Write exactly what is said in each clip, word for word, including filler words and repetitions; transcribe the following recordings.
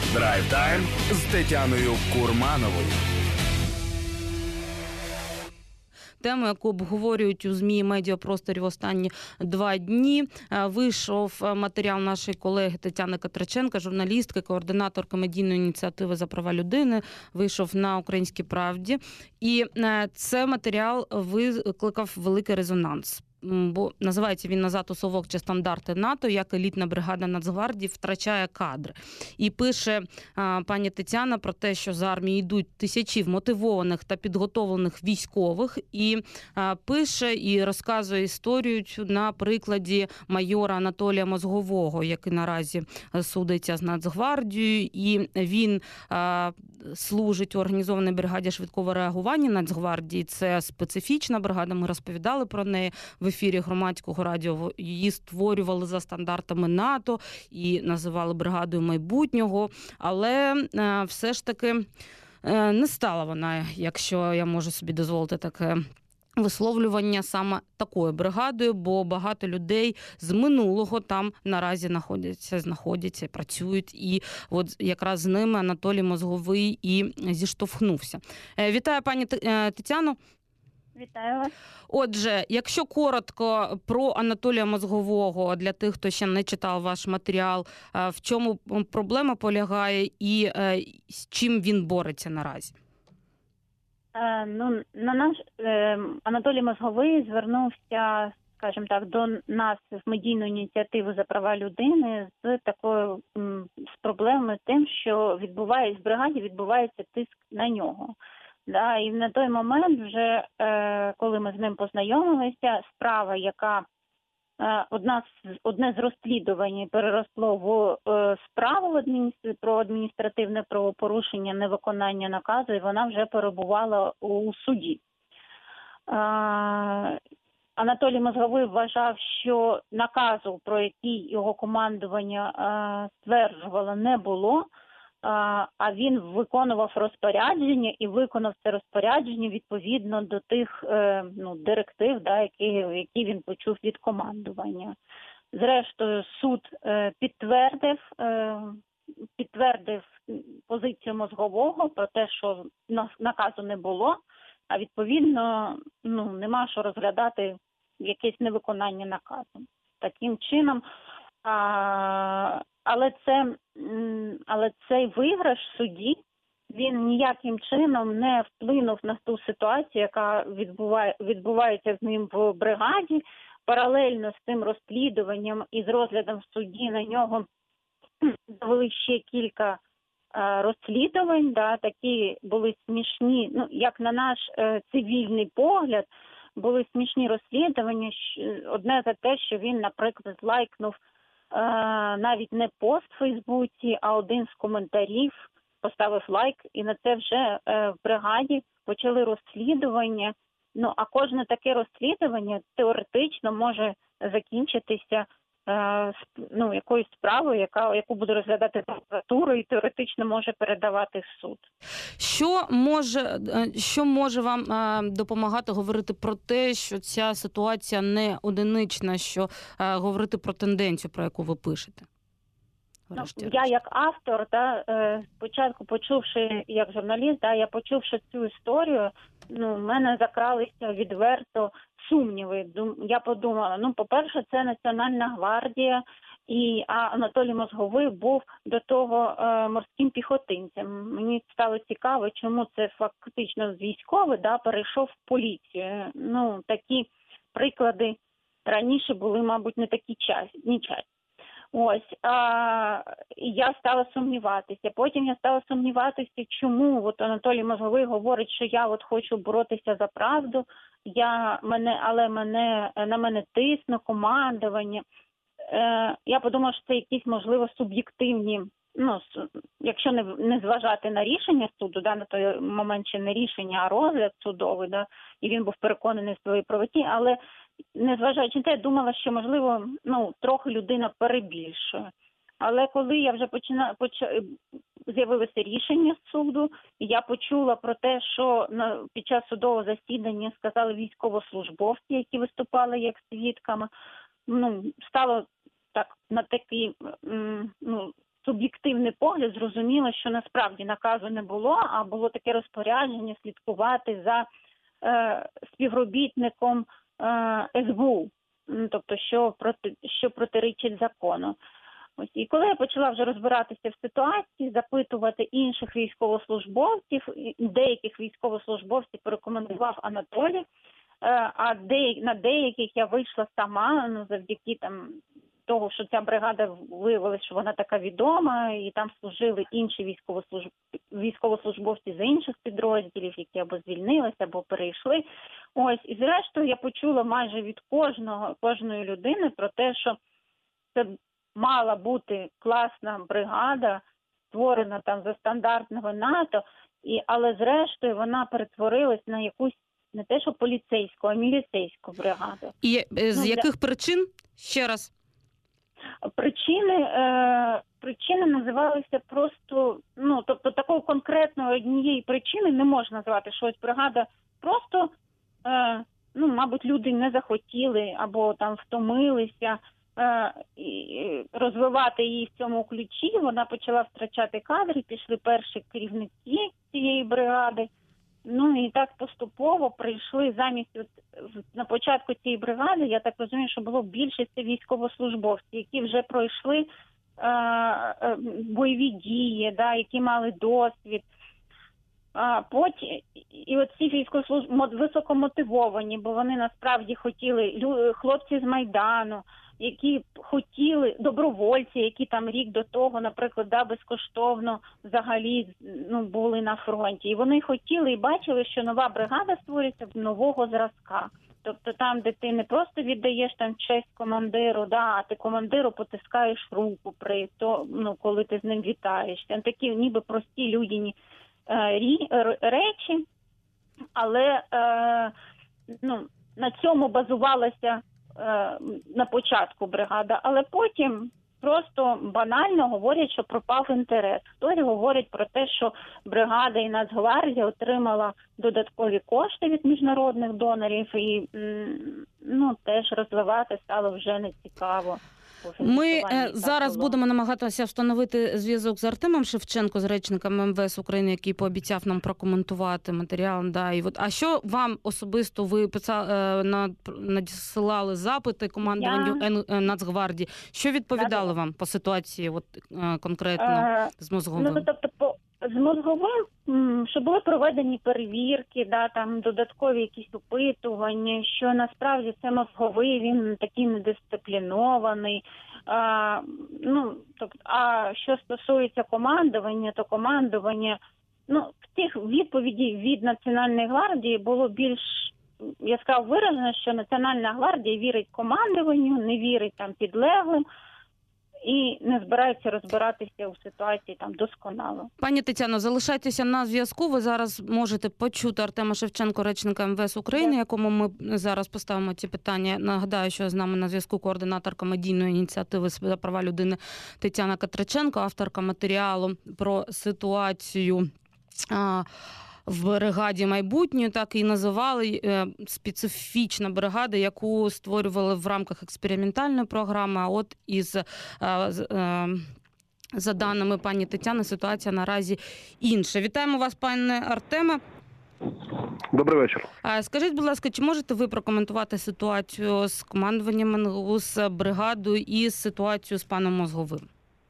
Драйв-тайм з Тетяною Курмановою. Тему, яку обговорюють у ЗМІ і медіапросторі в останні два дні. Вийшов матеріал нашої колеги Тетяни Катраченка, журналістки, координаторки медійної ініціативи «За права людини». Вийшов на «Українській правді». І цей матеріал викликав великий резонанс. Бо називається він «Назад у совок чи стандарти НАТО. Як елітна бригада Нацгвардії втрачає кадри». І пише а, пані Тетяна про те, що з армії йдуть тисячі вмотивованих та підготовлених військових. І а, пише і розказує історію на прикладі майора Анатолія Мозгового, який наразі судиться з Нацгвардією. І він а, служить у організованій бригаді швидкого реагування Нацгвардії. Це специфічна бригада, ми розповідали про неї в ефірі громадського радіо. Її створювали за стандартами НАТО і називали бригадою майбутнього, але е, все ж таки е, не стала вона, якщо я можу собі дозволити таке висловлювання, саме такою бригадою, бо багато людей з минулого там наразі знаходяться, знаходяться, працюють, і от якраз з ними Анатолій Мозговий і зіштовхнувся. Е, вітаю, пані Тетяно. Вітаю вас. Отже, якщо коротко про Анатолія Мозгового, для тих, хто ще не читав ваш матеріал, в чому проблема полягає і з чим він бореться наразі? Е, ну, на наш е, Анатолій Мозговий звернувся, скажімо так, до нас в медійну ініціативу «За права людини» з такою з проблемою тим, що відбувається в бригаді, відбувається тиск на нього. Да, і на той момент, вже е, коли ми з ним познайомилися, справа, яка е, одна з, одне з розслідувань переросло в е, справу в адміністр... про адміністративне правопорушення, невиконання наказу, і вона вже перебувала у суді. Е, Анатолій Мозговий вважав, що наказу, про який його командування е, стверджувало, не було, а він виконував розпорядження і виконав це розпорядження відповідно до тих ну, директив, да, які, які він почув від командування. Зрештою, суд підтвердив, підтвердив позицію Мозгового про те, що наказу не було, а відповідно ну, нема що розглядати якесь невиконання наказу. Таким чином, а, але це але цей виграш в суді, він ніяким чином не вплинув на ту ситуацію, яка відбуває, відбувається з ним в бригаді. Паралельно з цим розслідуванням і з розглядом в суді на нього довели ще кілька е, розслідувань, да, такі були смішні, ну, як на наш е, цивільний погляд, були смішні розслідування. Одне за те, що він, наприклад, злайкнув навіть не пост в Фейсбуці, а один з коментарів поставив лайк, і на це вже в бригаді почали розслідування. Ну, а кожне таке розслідування теоретично може закінчитися ну, якоюсь справою, яка, яку буде розглядати прокуратура і теоретично може передавати в суд. Що може, що може вам допомагати говорити про те, що ця ситуація не одинична, що говорити про тенденцію, про яку ви пишете? Ну, я як автор, да, спочатку почувши, як журналіст, да, я почувши цю історію, ну, в мене закралися відверто сумніви. Я подумала, ну, по-перше, це Національна гвардія, і а Анатолій Мозговий був до того е, морським піхотинцем. Мені стало цікаво, чому це фактично з військовий, да, перейшов в поліцію. Ну, такі приклади раніше були, мабуть, не такі часті. Ось, а, я стала сумніватися. Потім я стала сумніватися, чому от Анатолій Мозговий говорить, що я от хочу боротися за правду, я, мене, але мене, на мене тисне командування. Е, я подумала, що це якісь, можливо, суб'єктивні, ну, якщо не, не зважати на рішення суду, да, на той момент ще не рішення, а розгляд судовий, да, і він був переконаний в своїй правоті, але незважаючи на те, я думала, що, можливо, ну, трохи людина перебільшує. Але коли я вже почина, поч... з'явилося рішення суду, я почула про те, що на, під час судового засідання сказали військовослужбовці, які виступали як свідками, ну, стало так на такий, ну, суб'єктивний погляд зрозуміла, що насправді наказу не було, а було таке розпорядження слідкувати за е, співробітником е, ес бе у, тобто що, проти, що протирічить закону. Ось. І коли я почала вже розбиратися в ситуації, запитувати інших військовослужбовців, деяких військовослужбовців порекомендував Анатолій, а де, на деяких я вийшла сама, ну, завдяки там того, що ця бригада виявилася, що вона така відома, і там служили інші військовослужб... військовослужбовці з інших підрозділів, які або звільнилися, або перейшли. Ось, і зрештою я почула майже від кожного, кожної людини про те, що це мала бути класна бригада, створена там за стандартного НАТО, і, але зрештою вона перетворилась на якусь не те, що поліцейську, а міліцейську бригаду. І з ну, яких для... причин? Ще раз. Причини, е, причини називалися просто, ну, тобто такого конкретної однієї причини не можна назвати, що ось бригада просто, е, ну, мабуть, люди не захотіли або там втомилися е, і розвивати її в цьому ключі. Вона почала втрачати кадри, пішли перші керівники цієї бригади. Ну і так поступово прийшли замість, от, на початку цієї бригади, я так розумію, що було більшість військовослужбовців, які вже пройшли е, е, бойові дії, да, які мали досвід. А потім, і от ці військовослужбовці високомотивовані, бо вони насправді хотіли, хлопці з Майдану, які хотіли, добровольці, які там рік до того, наприклад, да, безкоштовно взагалі, ну, були на фронті. І вони хотіли і бачили, що нова бригада створюється нового зразка. Тобто там, де ти не просто віддаєш там честь командиру, да, а ти командиру потискаєш руку, при то, ну, коли ти з ним вітаєшся. Такі ніби прості людяні е, рі, речі, але е, ну, на цьому базувалася на початку бригада, але потім просто банально говорять, що пропав інтерес. Хтось говорить про те, що бригада і Нацгвардія отримала додаткові кошти від міжнародних донорів і, ну, теж розвивати стало вже не цікаво. Ми зараз було. будемо намагатися встановити зв'язок з Артемом Шевченко, з речником ем ве ес України, який пообіцяв нам прокоментувати матеріал. Да, і от, а що вам особисто ви писали, надсилали запити командуванню Я... Нацгвардії? Що відповідали да, вам по ситуації от, конкретно е... з Мозговим? Ну, тобто, по... З Мозговим, що були проведені перевірки, да, там додаткові якісь опитування, що насправді це Мозговий, він такий недисциплінований. А, ну, тобто, а що стосується командування, то командування, ну, в тих відповідей від Національної гвардії було більш яскраво виражено, що Національна гвардія вірить командуванню, не вірить там підлеглим. І не збираються розбиратися у ситуації там досконало. Пані Тетяно, залишайтеся на зв'язку. Ви зараз можете почути Артема Шевченко, речника ем ве ес України, yeah. якому ми зараз поставимо ці питання. Нагадаю, що з нами на зв'язку координаторка медійної ініціативи за права людини Тетяна Катриченко, авторка матеріалу про ситуацію а, в бригаді майбутньої, так і називали е, специфічна бригада, яку створювали в рамках експериментальної програми. А от із, е, е, за даними пані Тетяни, ситуація наразі інша. Вітаємо вас, пане Артеме. Добрий вечір. Скажіть, будь ласка, чи можете ви прокоментувати ситуацію з командуванням ен ге у, з бригадою і ситуацію з паном Мозговим?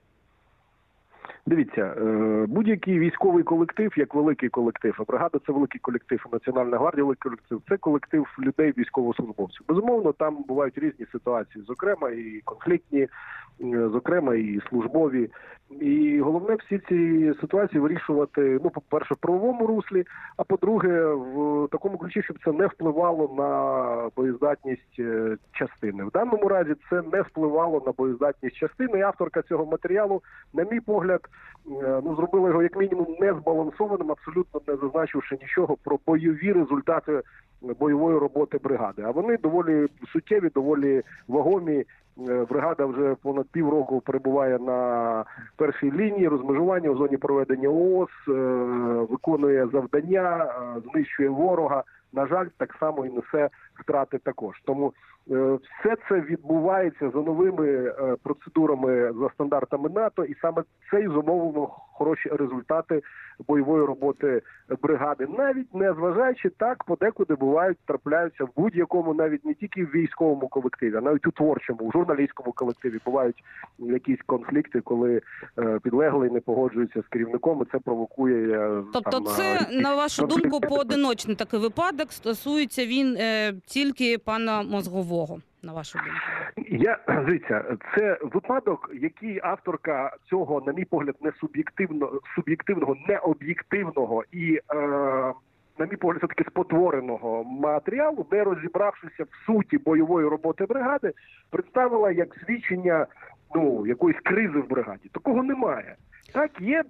Дивіться, будь-який військовий колектив, як великий колектив, а бригада – це великий колектив, і Національна гвардія – великий колектив, це колектив людей, військовослужбовців. Безумовно, там бувають різні ситуації, зокрема і конфліктні, зокрема і службові. І головне всі ці ситуації вирішувати, ну, по-перше, в правовому руслі, а по-друге, в такому ключі, щоб це не впливало на боєздатність частини. В даному разі це не впливало на боєздатність частини, і авторка цього матеріалу, на мій погляд, ну, зробила його як мінімум незбалансованим, абсолютно не зазначивши нічого про бойові результати бойової роботи бригади. А вони доволі суттєві, доволі вагомі. Бригада вже понад півроку перебуває на першій лінії розмежування у зоні проведення о о ес, виконує завдання, знищує ворога. На жаль, так само і несе втрати також. Тому Все це відбувається за новими процедурами, за стандартами НАТО, і саме це і зумовило хороші результати бойової роботи бригади. Навіть не зважаючи так, подекуди бувають, трапляються в будь-якому, навіть не тільки в військовому колективі, а навіть у творчому, у журналістському колективі бувають якісь конфлікти, коли підлеглий не погоджується з керівником, і це провокує... Тобто там, це, на вашу думку, поодиночний такий випадок, стосується він е, тільки пана Мозгового, на вашу думку? Я, дивіться, це випадок, який авторка цього, на мій погляд, не суб'єктивно, суб'єктивного, не об'єктивного і, е, на мій погляд, все-таки спотвореного матеріалу, не розібравшися в суті бойової роботи бригади, представила як свідчення, ну, якоїсь кризи в бригаді. Такого немає. Так, є,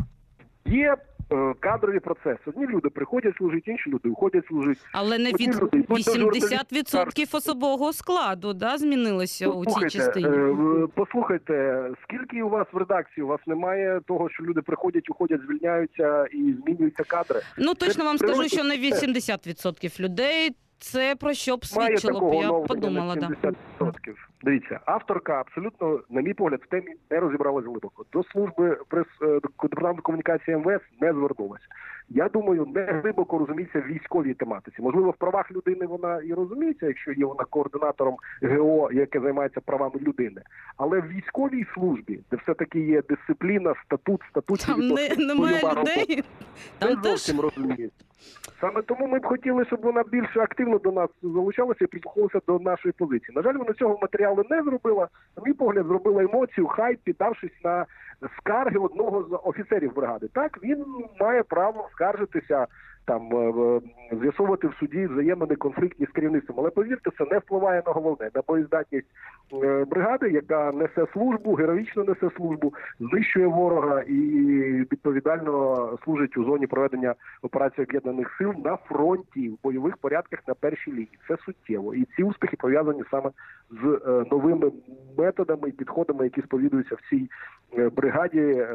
є кадрові процеси. Одні люди приходять служити, інші люди уходять служити. Але не від вісімдесят відсотків особового складу, да, змінилося у цій частині? Послухайте, скільки у вас в редакції? У вас немає того, що люди приходять, уходять, звільняються і змінюються кадри? Ну, точно вам скажу, що не вісімдесят відсотків людей. Це про що б свідчило б, я подумала. сімдесят відсотків. Дивіться, авторка абсолютно, на мій погляд, в темі не розібралась глибоко. До служби прес, до департаменту комунікації ем ве ес не звернулася. Я думаю, не глибоко розуміється в військовій тематиці. Можливо, в правах людини вона і розуміється, якщо є вона координатором ге о, яке займається правами людини. Але в військовій службі, де все-таки є дисципліна, статут, статутні там відносини, не, немає людей, не там зовсім теж... розуміється. Саме тому ми б хотіли, щоб вона більш активно до нас залучалася і прислухалася до нашої позиції. На жаль, вона цього матеріалу не зробила. На мій погляд, зробила емоцію, хайп, піддавшись на скарги одного з офіцерів бригади. Так, він має право скаржитися, там, з'ясовувати в суді взаємини конфліктні з керівництвом. Але, повірте, це не впливає на головне, на боєздатність бригади, яка несе службу, героїчно несе службу, знищує ворога і відповідально служить у зоні проведення операції Об'єднаних сил на фронті, в бойових порядках на першій лінії. Це суттєво. І ці успіхи пов'язані саме з новими методами і підходами, які сповідуються в цій бригаді,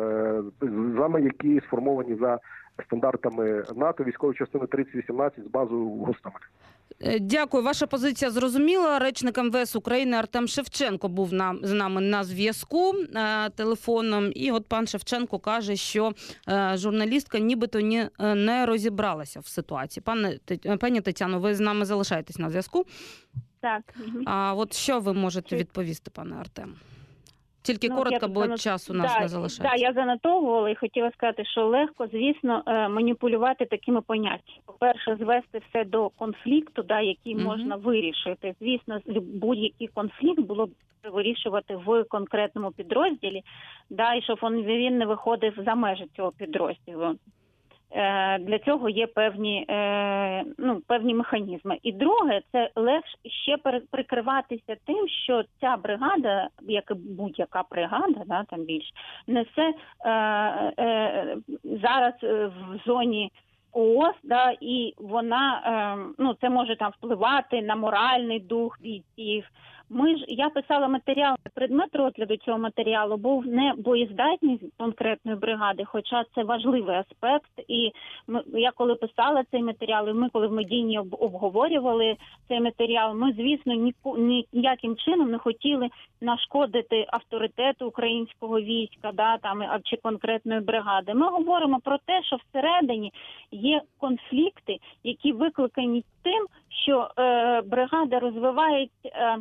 саме які сформовані за стандартами НАТО, військової частини тридцять вісімнадцять з базою в Гостомелі. Дякую. Ваша позиція зрозуміла. Речник ем ве ес України Артем Шевченко був на, з нами на зв'язку е, телефоном. І от пан Шевченко каже, що е, журналістка нібито не, не розібралася в ситуації. Пане, пані Тетяно, ви з нами залишаєтесь на зв'язку? Так. А от що ви можете відповісти, пане Артем? Тільки ну, коротко, бо занот... часу у нас да, не залишається. Так, да, я занотовувала і хотіла сказати, що легко, звісно, маніпулювати такими поняттями. По-перше, звести все до конфлікту, да, який mm-hmm. можна вирішити. Звісно, будь-який конфлікт було б вирішувати в конкретному підрозділі, да, і щоб він не виходив за межі цього підрозділу. Для цього є певні, ну, певні механізми. І друге, це легше ще прикриватися тим, що ця бригада, як і будь-яка бригада, да, там більш, несе е, е, зараз в зоні ООС, да, і вона, е, ну, це може там впливати на моральний дух бійців. Ми ж, я писала матеріал, предмет розгляду цього матеріалу був не боєздатність конкретної бригади, хоча це важливий аспект. І ми, я коли писала цей матеріал, і ми коли в медійні обговорювали цей матеріал, ми, звісно, ні, ніяким чином не хотіли нашкодити авторитету українського війська, да, там, чи конкретної бригади. Ми говоримо про те, що всередині є конфлікти, які викликані тим, що е, бригада розвиває е,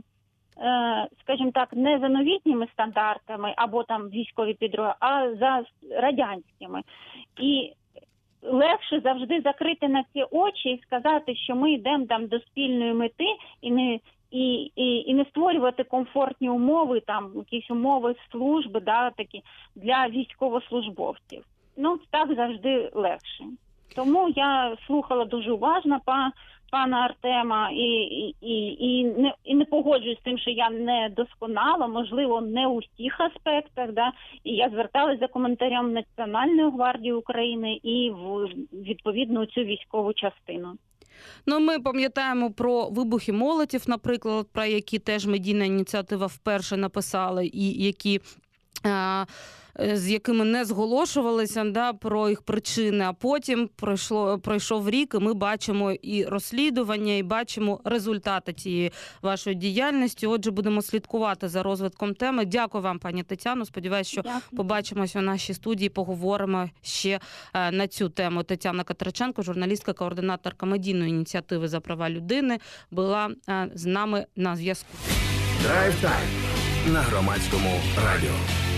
скажімо так, не за новітніми стандартами або там військові підрозділи, а за радянськими. І легше завжди закрити на ці очі і сказати, що ми йдемо там до спільної мети і не і, і, і не створювати комфортні умови, там якісь умови служби, да, такі для військовослужбовців. Ну, так завжди легше. Тому я слухала дуже уважно па пана Артема, і, і, і, і, не, і не погоджуюсь з тим, що я не досконала, можливо, не у всіх аспектах, да? І я зверталася за коментарем Національної гвардії України і в відповідну цю військову частину. Ну, ми пам'ятаємо про вибухи молотів, наприклад, про які теж медійна ініціатива вперше написала, і які з якими не зголошувалися, да, про їх причини, а потім пройшло, пройшов рік, і ми бачимо і розслідування, і бачимо результати цієї вашої діяльності. Отже, будемо слідкувати за розвитком теми. Дякую вам, пані Тетяно. Сподіваюся, що Дякую. побачимося у нашій студії, поговоримо ще на цю тему. Тетяна Катраченко, журналістка, координаторка медійної ініціативи за права людини, була з нами на зв'язку. Драйв-тайм на Громадському радіо.